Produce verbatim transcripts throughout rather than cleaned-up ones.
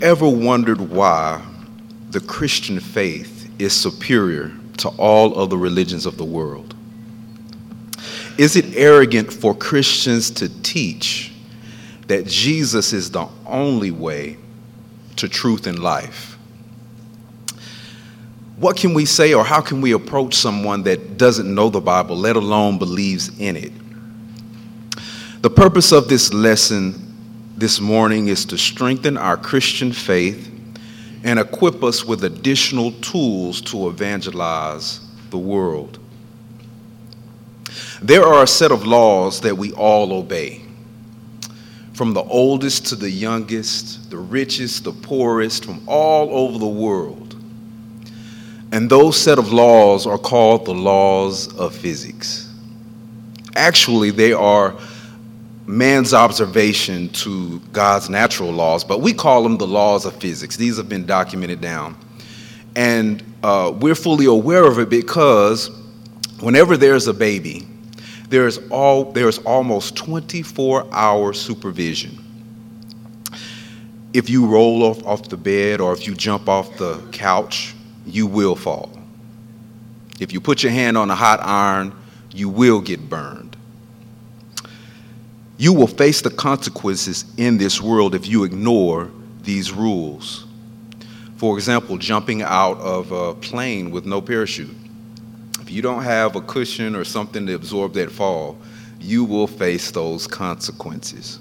Ever wondered why the Christian faith is superior to all other religions of the world? Is it arrogant for Christians to teach that Jesus is the only way to truth and life? What can we say, or how can we approach someone that doesn't know the Bible, let alone believes in it? The purpose of this lesson this morning is to strengthen our Christian faith and equip us with additional tools to evangelize the world. There are a set of laws that we all obey. From the oldest to the youngest, the richest, the poorest, from all over the world. And those set of laws are called the laws of physics. Actually, they are man's observation to God's natural laws, but we call them the laws of physics. These have been documented down. And uh, we're fully aware of it because whenever there's a baby, there's all there's almost twenty-four hour supervision. If you roll off, off the bed or if you jump off the couch, you will fall. If you put your hand on a hot iron, you will get burned. You will face the consequences in this world if you ignore these rules. For example, jumping out of a plane with no parachute. If you don't have a cushion or something to absorb that fall, you will face those consequences.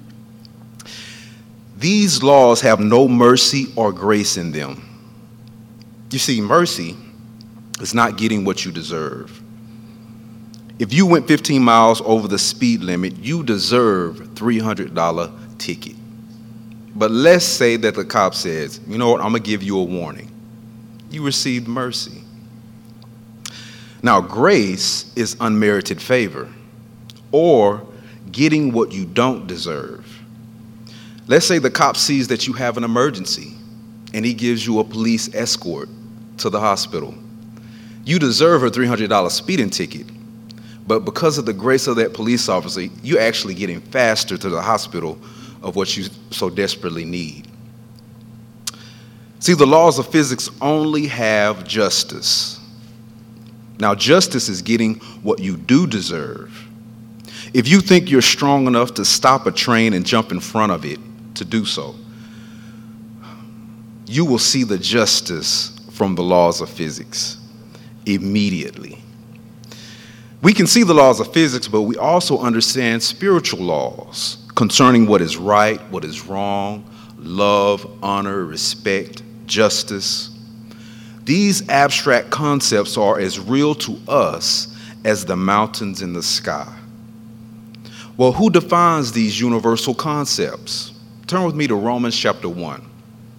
These laws have no mercy or grace in them. You see, mercy is not getting what you deserve. If you went fifteen miles over the speed limit, you deserve a three hundred dollars ticket. But let's say that the cop says, you know what, I'm going to give you a warning. You received mercy. Now, grace is unmerited favor or getting what you don't deserve. Let's say the cop sees that you have an emergency and he gives you a police escort to the hospital. You deserve a three hundred dollars speeding ticket. But because of the grace of that police officer, you're actually getting faster to the hospital of what you so desperately need. See, the laws of physics only have justice. Now, justice is getting what you do deserve. If you think you're strong enough to stop a train and jump in front of it to do so, you will see the justice from the laws of physics immediately. We can see the laws of physics, but we also understand spiritual laws concerning what is right, what is wrong, love, honor, respect, justice. These abstract concepts are as real to us as the mountains in the sky. Well, who defines these universal concepts? Turn with me to Romans chapter one.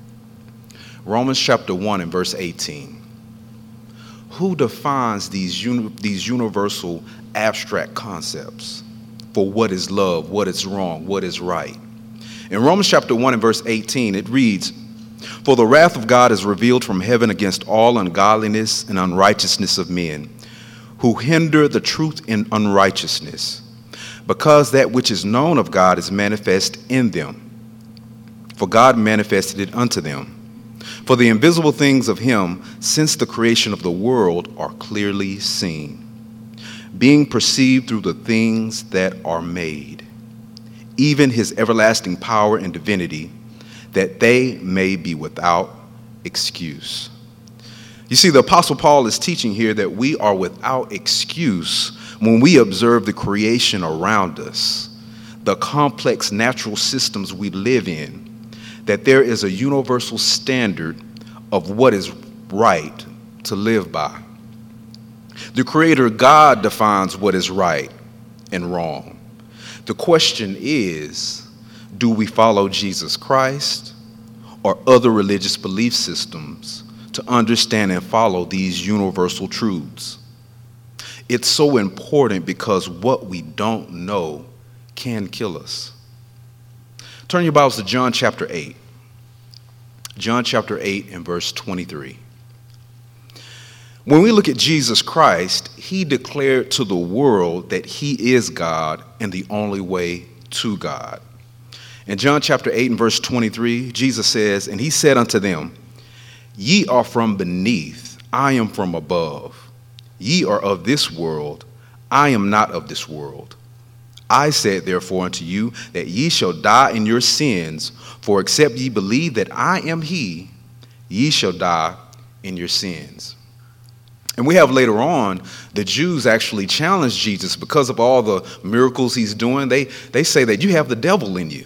Romans chapter one and verse eighteen. Who defines these, uni- these universal abstract concepts for what is love, what is wrong, what is right? In Romans chapter one and verse eighteen, it reads, "For the wrath of God is revealed from heaven against all ungodliness and unrighteousness of men, who hinder the truth in unrighteousness, because that which is known of God is manifest in them. For God manifested it unto them. For the invisible things of him, since the creation of the world, are clearly seen, being perceived through the things that are made, even his everlasting power and divinity, that they may be without excuse." You see, the Apostle Paul is teaching here that we are without excuse when we observe the creation around us, the complex natural systems we live in, that there is a universal standard of what is right to live by. The Creator God defines what is right and wrong. The question is, do we follow Jesus Christ or other religious belief systems to understand and follow these universal truths? It's so important because what we don't know can kill us. Turn your Bibles to John chapter eight. John chapter eight and verse twenty-three. When we look at Jesus Christ, he declared to the world that he is God and the only way to God. In John chapter eight and verse twenty-three, Jesus says, "And he said unto them, Ye are from beneath, I am from above. Ye are of this world, I am not of this world. I said therefore unto you that ye shall die in your sins, for except ye believe that I am he, ye shall die in your sins." And we have later on, the Jews actually challenge Jesus because of all the miracles he's doing. They, they say that you have the devil in you.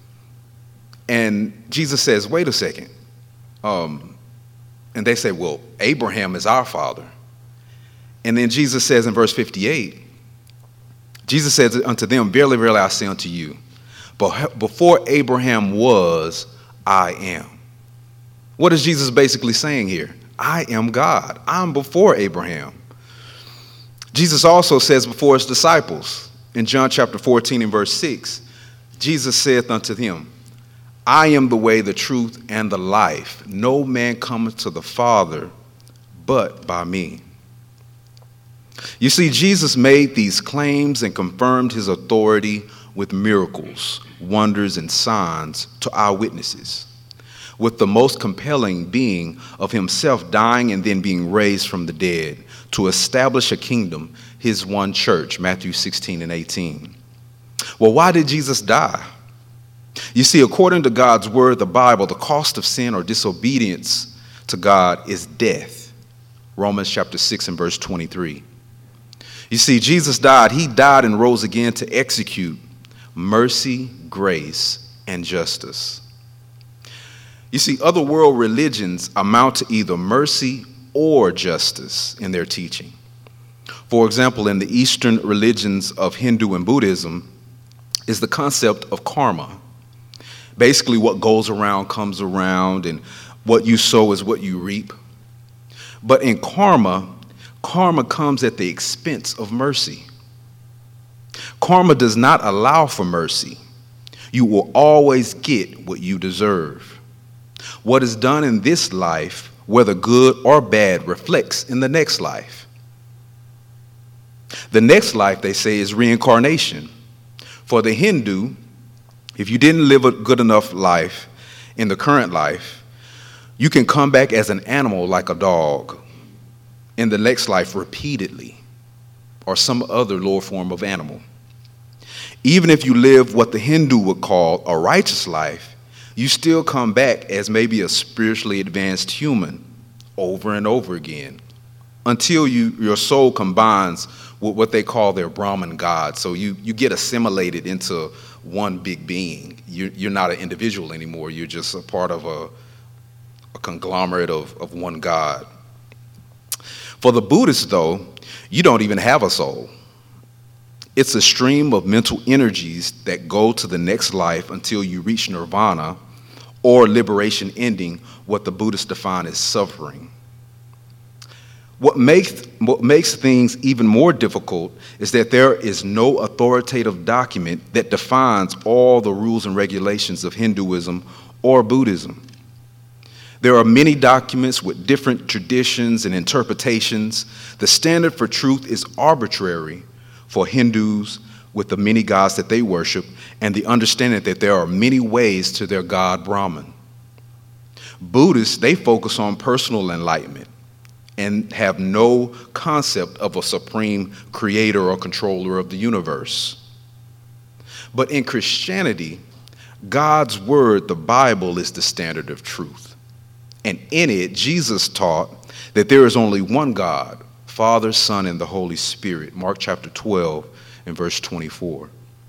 And Jesus says, wait a second. Um, and they say, well, Abraham is our father. And then Jesus says in verse fifty-eight, Jesus says unto them, "Verily, verily, I say unto you, but before Abraham was, I am." What is Jesus basically saying here? I am God. I'm before Abraham. Jesus also says before his disciples in John chapter fourteen and verse six, Jesus saith unto them, "I am the way, the truth, and the life. No man cometh to the Father but by me." You see, Jesus made these claims and confirmed his authority with miracles, wonders, and signs to our witnesses, with the most compelling being of himself dying and then being raised from the dead to establish a kingdom, his one church, Matthew sixteen and eighteen. Well, why did Jesus die? You see, according to God's word, the Bible, the cost of sin or disobedience to God is death. Romans chapter six and verse twenty-three. You see, Jesus died. He died and rose again to execute mercy, grace, and justice. You see, other world religions amount to either mercy or justice in their teaching. For example, in the Eastern religions of Hindu and Buddhism is the concept of karma. Basically, what goes around comes around, and what you sow is what you reap. But in karma, karma comes at the expense of mercy. Karma does not allow for mercy. You will always get what you deserve. What is done in this life, whether good or bad, reflects in the next life. The next life, they say, is reincarnation. For the Hindu, if you didn't live a good enough life in the current life, you can come back as an animal like a dog in the next life repeatedly, or some other lower form of animal. Even if you live what the Hindu would call a righteous life, you still come back as maybe a spiritually advanced human over and over again until you, your soul combines with what they call their Brahman God. So you, you get assimilated into one big being. You, you're not an individual anymore. You're just a part of a, a conglomerate of, of one God. For the Buddhists, though, you don't even have a soul. It's a stream of mental energies that go to the next life until you reach nirvana or liberation, ending what the Buddhists define as suffering. What makes, what makes things even more difficult is that there is no authoritative document that defines all the rules and regulations of Hinduism or Buddhism. There are many documents with different traditions and interpretations. The standard for truth is arbitrary for Hindus with the many gods that they worship, and the understanding that there are many ways to their god Brahman. Buddhists, they focus on personal enlightenment and have no concept of a supreme creator or controller of the universe. But in Christianity, God's word, the Bible, is the standard of truth. And in it, Jesus taught that there is only one God, Father, Son, and the Holy Spirit. Mark chapter twelve and verse twenty-four.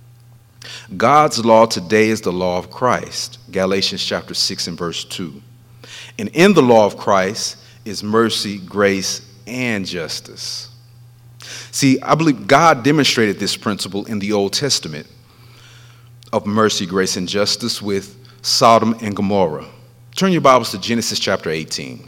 God's law today is the law of Christ. Galatians chapter six and verse two. And in the law of Christ is mercy, grace, and justice. See, I believe God demonstrated this principle in the Old Testament of mercy, grace, and justice with Sodom and Gomorrah. Turn your Bibles to Genesis chapter eighteen.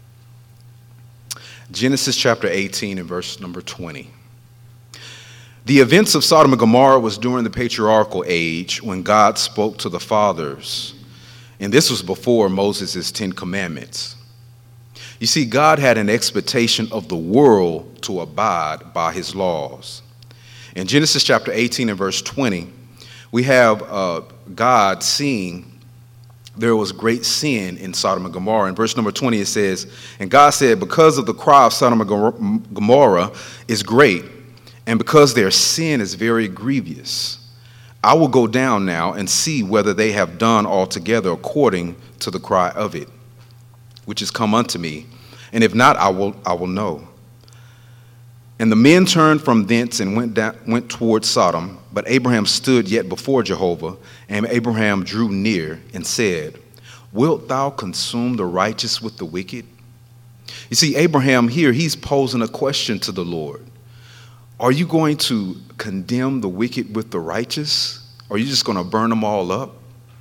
Genesis chapter eighteen and verse number twenty. The events of Sodom and Gomorrah was during the patriarchal age when God spoke to the fathers. And this was before Moses' Ten Commandments. You see, God had an expectation of the world to abide by his laws. In Genesis chapter eighteen and verse twenty, we have uh, God seeing there was great sin in Sodom and Gomorrah. In verse number twenty, it says, and God said, because of the cry of Sodom and Gomorrah is great, and because their sin is very grievous, I will go down now and see whether they have done altogether according to the cry of it, which is come unto me. And if not, I will I will know. And the men turned from thence and went down, went toward Sodom. But Abraham stood yet before Jehovah, and Abraham drew near and said, wilt thou consume the righteous with the wicked? You see, Abraham here, he's posing a question to the Lord. Are you going to condemn the wicked with the righteous? Or are you just going to burn them all up?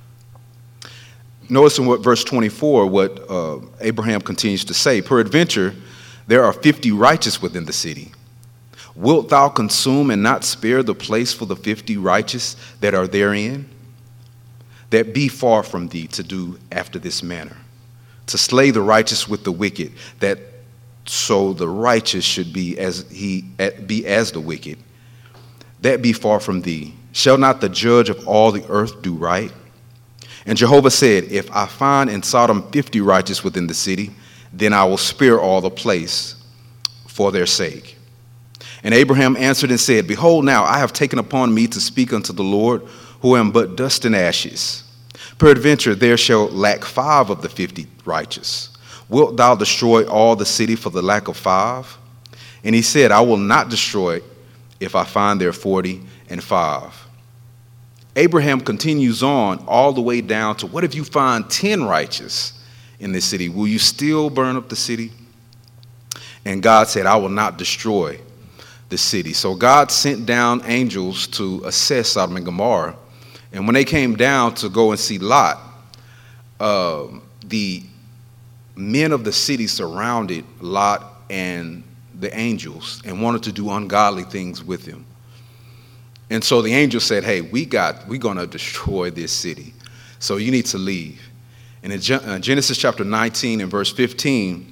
Notice in what verse twenty-four, what uh, Abraham continues to say, peradventure, there are fifty righteous within the city. Wilt thou consume and not spare the place for the fifty righteous that are therein? That be far from thee to do after this manner, to slay the righteous with the wicked, that so the righteous should be as he be as the wicked. That be far from thee. Shall not the judge of all the earth do right? And Jehovah said, if I find in Sodom fifty righteous within the city, then I will spare all the place for their sake. And Abraham answered and said, behold, now I have taken upon me to speak unto the Lord, who am but dust and ashes. Peradventure there shall lack five of the fifty righteous. Wilt thou destroy all the city for the lack of five? And he said, I will not destroy it if I find there forty and five. Abraham continues on all the way down to, what if you find ten righteous in this city? Will you still burn up the city? And God said, I will not destroy the city. So God sent down angels to assess Sodom and Gomorrah. And when they came down to go and see Lot, uh, the men of the city surrounded Lot and the angels and wanted to do ungodly things with him. And so the angel said, hey, we got, we're going to destroy this city. So you need to leave. And in Genesis chapter nineteen and verse fifteen,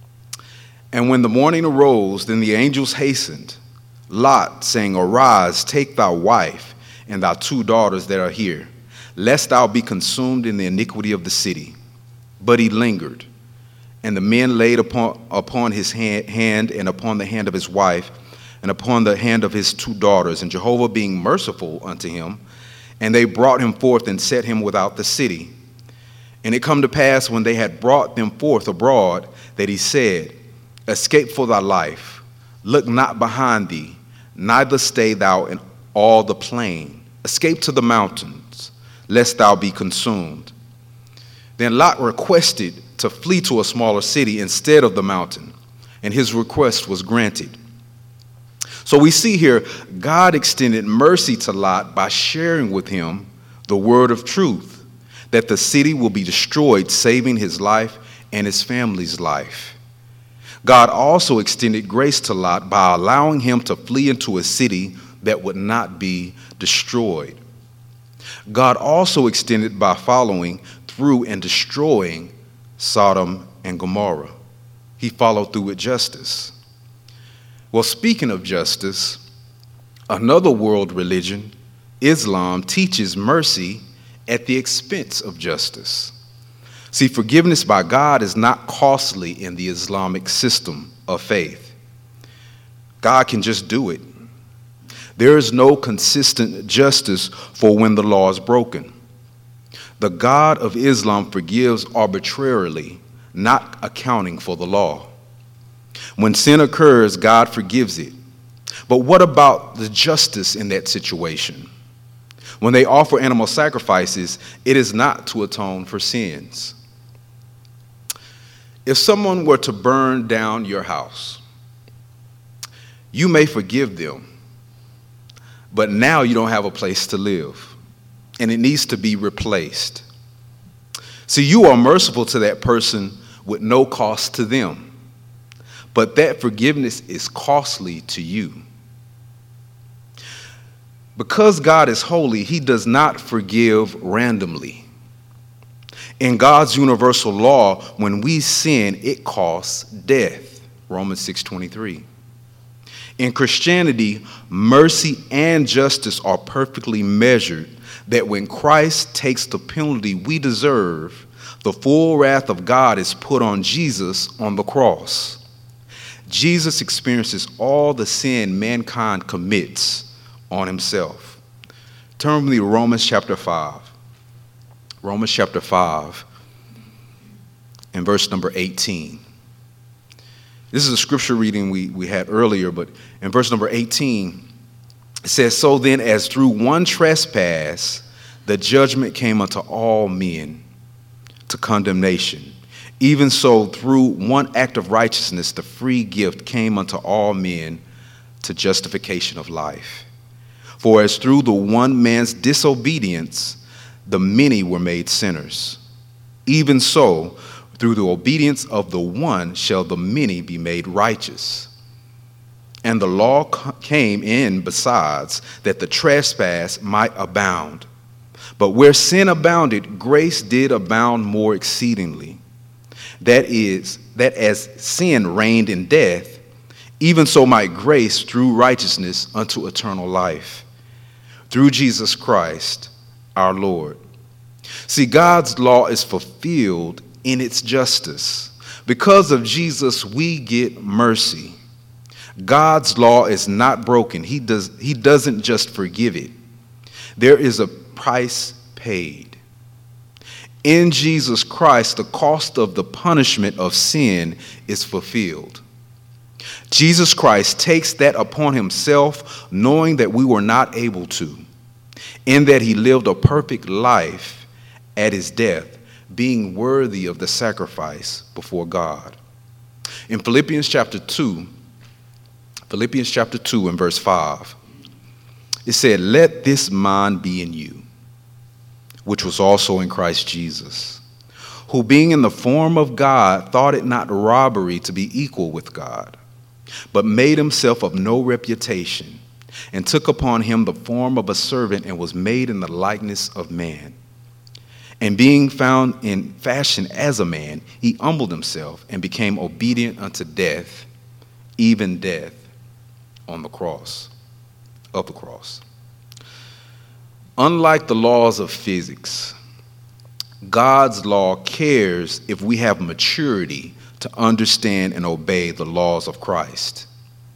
and when the morning arose, then the angels hastened Lot, saying, arise, take thy wife and thy two daughters that are here, lest thou be consumed in the iniquity of the city. But he lingered. And the men laid upon, upon his hand, hand and upon the hand of his wife and upon the hand of his two daughters, and Jehovah being merciful unto him, and they brought him forth and set him without the city. And it come to pass, when they had brought them forth abroad, that he said, escape for thy life, look not behind thee, neither stay thou in all the plain. Escape to the mountains, lest thou be consumed. Then Lot requested to flee to a smaller city instead of the mountain, and his request was granted. So we see here, God extended mercy to Lot by sharing with him the word of truth, that the city will be destroyed, saving his life and his family's life. God also extended grace to Lot by allowing him to flee into a city that would not be destroyed. God also extended by following through and destroying Sodom and Gomorrah. He followed through with justice. Well, speaking of justice, another world religion, Islam, teaches mercy at the expense of justice. See, forgiveness by God is not costly in the Islamic system of faith. God can just do it. There is no consistent justice for when the law is broken. The God of Islam forgives arbitrarily, not accounting for the law. When sin occurs, God forgives it. But what about the justice in that situation? When they offer animal sacrifices, it is not to atone for sins. If someone were to burn down your house, you may forgive them, but now you don't have a place to live, and it needs to be replaced. See, you are merciful to that person with no cost to them, but that forgiveness is costly to you. Because God is holy, he does not forgive randomly. In God's universal law, when we sin, it costs death. Romans six twenty-three. In Christianity, mercy and justice are perfectly measured that when Christ takes the penalty we deserve, the full wrath of God is put on Jesus on the cross. Jesus experiences all the sin mankind commits on himself. Turn with me to Romans chapter five. Romans chapter five and verse number eighteen. This is a scripture reading we, we had earlier, but in verse number eighteen, it says, "So then, as through one trespass the judgment came unto all men to condemnation, even so through one act of righteousness the free gift came unto all men to justification of life. For as through the one man's disobedience the many were made sinners, even so through the obedience of the one shall the many be made righteous. And the law came in besides, that the trespass might abound. But where sin abounded, grace did abound more exceedingly. That is, that as sin reigned in death, even so might grace through righteousness unto eternal life, through Jesus Christ our Lord." See, God's law is fulfilled in its justice. Because of Jesus, we get mercy. God's law is not broken. He does, he doesn't just forgive it. There is a price paid. In Jesus Christ, the cost of the punishment of sin is fulfilled. Jesus Christ takes that upon himself, knowing that we were not able to, in that he lived a perfect life at his death, being worthy of the sacrifice before God. In Philippians chapter two, Philippians chapter two and verse five, it said, "Let this mind be in you, which was also in Christ Jesus, who being in the form of God thought it not robbery to be equal with God, but made himself of no reputation, and took upon him the form of a servant, and was made in the likeness of man. And being found in fashion as a man, he humbled himself and became obedient unto death, even death on the cross, of the cross." Unlike the laws of physics, God's law cares if we have maturity to understand and obey the laws of Christ.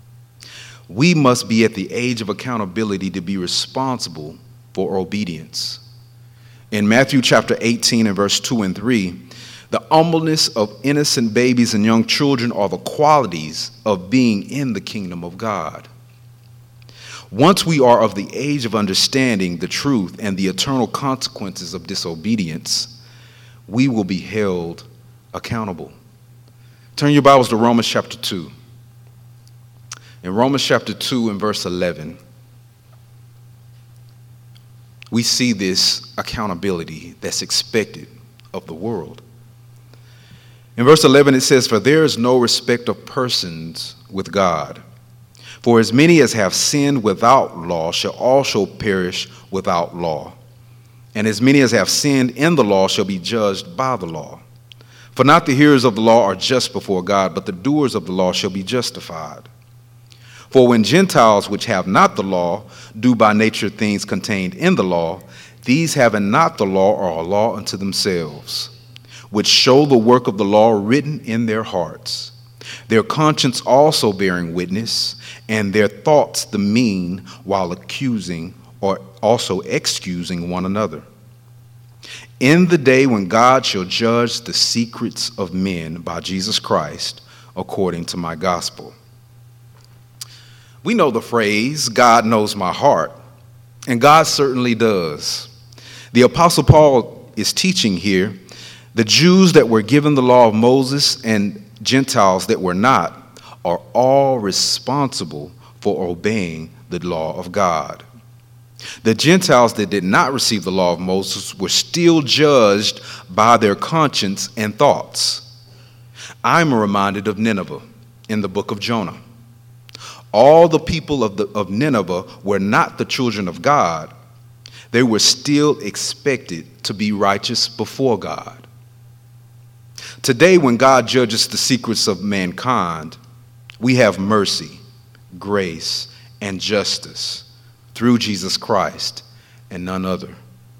We must be at the age of accountability to be responsible for obedience. In Matthew chapter eighteen and verse two and three, the humbleness of innocent babies and young children are the qualities of being in the kingdom of God. Once we are of the age of understanding the truth and the eternal consequences of disobedience, we will be held accountable. Turn your Bibles to Romans chapter two. In Romans chapter two and verse eleven, we see this accountability that's expected of the world. In verse eleven, it says, "For there is no respect of persons with God. For as many as have sinned without law shall also perish without law. And as many as have sinned in the law shall be judged by the law. For not the hearers of the law are just before God, but the doers of the law shall be justified. For when Gentiles which have not the law do by nature things contained in the law, these having not the law are a law unto themselves, which show the work of the law written in their hearts, their conscience also bearing witness, and their thoughts the mean, while accusing or also excusing one another. In the day when God shall judge the secrets of men by Jesus Christ, according to my gospel." We know the phrase, "God knows my heart," and God certainly does. The Apostle Paul is teaching here the Jews that were given the law of Moses and Gentiles that were not are all responsible for obeying the law of God. The Gentiles that did not receive the law of Moses were still judged by their conscience and thoughts. I'm reminded of Nineveh in the book of Jonah. All the people of, the, of Nineveh were not the children of God. They were still expected to be righteous before God. Today, when God judges the secrets of mankind, we have mercy, grace, and justice through Jesus Christ and none other.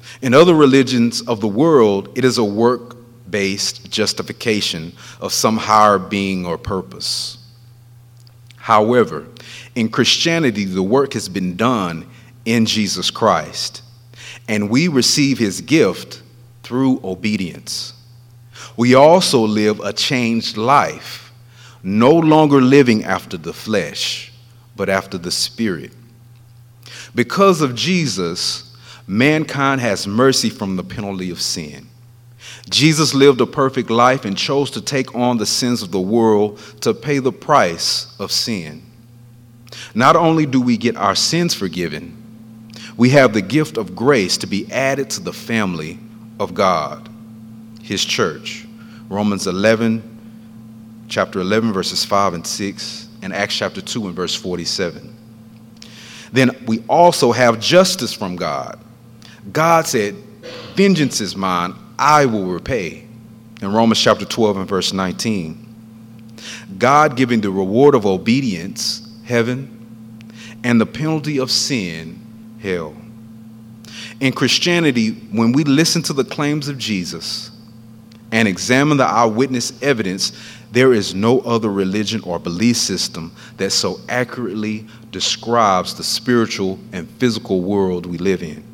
In other religions of the world, it is a work-based justification of some higher being or purpose. However, in Christianity, the work has been done in Jesus Christ, and we receive his gift through obedience. We also live a changed life, no longer living after the flesh, but after the Spirit. Because of Jesus, mankind has mercy from the penalty of sin. Jesus lived a perfect life and chose to take on the sins of the world to pay the price of sin. Not only do we get our sins forgiven, we have the gift of grace to be added to the family of God, his church. Romans eleven, chapter eleven, verses five and six, and Acts chapter two and verse forty-seven. Then we also have justice from God. God said, "Vengeance is mine, I will repay," in Romans chapter twelve and verse nineteen. God giving the reward of obedience, heaven, and the penalty of sin, hell. In Christianity, when we listen to the claims of Jesus and examine the eyewitness evidence, there is no other religion or belief system that so accurately describes the spiritual and physical world we live in.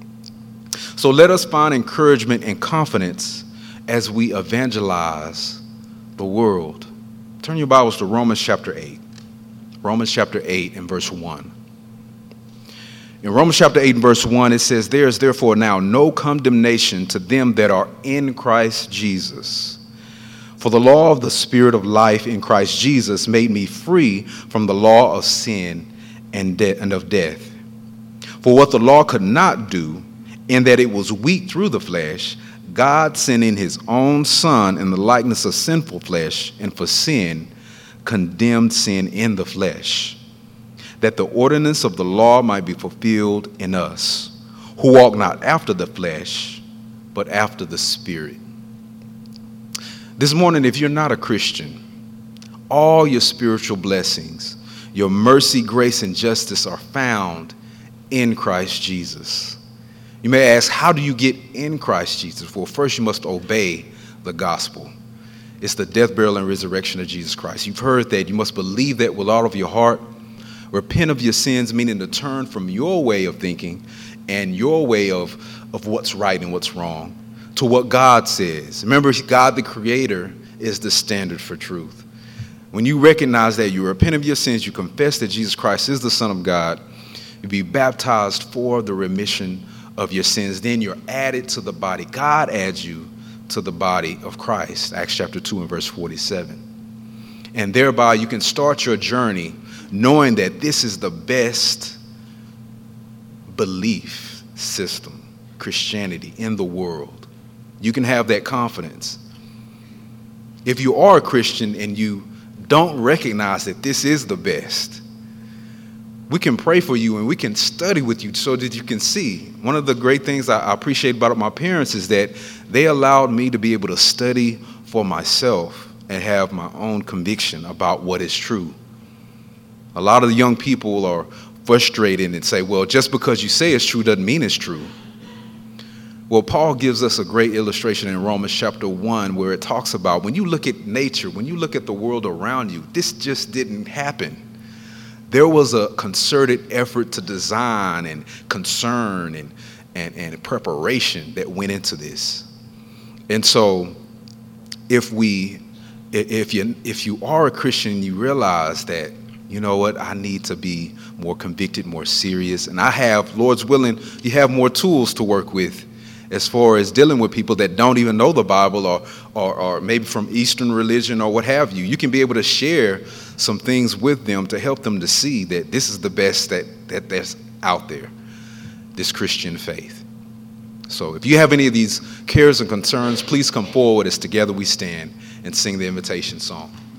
So let us find encouragement and confidence as we evangelize the world. Turn your Bibles to Romans chapter eight. Romans chapter eight and verse one. In Romans chapter eight and verse one, it says, "There is therefore now no condemnation to them that are in Christ Jesus. For the law of the Spirit of life in Christ Jesus made me free from the law of sin and, de- and of death. For what the law could not do, in that it was weak through the flesh, God sending his own Son in the likeness of sinful flesh, and for sin, condemned sin in the flesh, that the ordinance of the law might be fulfilled in us, who walk not after the flesh, but after the Spirit." This morning, if you're not a Christian, all your spiritual blessings, your mercy, grace, and justice are found in Christ Jesus. You may ask, how do you get in Christ Jesus? Well, first you must obey the gospel. It's the death, burial, and resurrection of Jesus Christ. You've heard that. You must believe that with all of your heart. Repent of your sins, meaning to turn from your way of thinking and your way of, of what's right and what's wrong to what God says. Remember, God the Creator is the standard for truth. When you recognize that, you repent of your sins, you confess that Jesus Christ is the Son of God, you be baptized for the remission of your sins, then you're added to the body. God adds you to the body of Christ, Acts chapter two and verse forty-seven. And thereby you can start your journey knowing that this is the best belief system, Christianity, in the world. You can have that confidence. If you are a Christian and you don't recognize that this is the best, we can pray for you and we can study with you so that you can see. One of the great things I appreciate about my parents is that they allowed me to be able to study for myself and have my own conviction about what is true. A lot of the young people are frustrated and say, well, just because you say it's true doesn't mean it's true. Well, Paul gives us a great illustration in Romans chapter one where it talks about when you look at nature, when you look at the world around you, this just didn't happen. There was a concerted effort to design and concern and, and, and preparation that went into this. And so if we, if you, if you are a Christian, you realize that, you know what, I need to be more convicted, more serious. And I have, Lord's willing, you have more tools to work with as far as dealing with people that don't even know the Bible or, or, or maybe from Eastern religion or what have you. You can be able to share some things with them to help them to see that this is the best that, that that's out there, this Christian faith. So if you have any of these cares and concerns, please come forward as together we stand and sing the invitation song.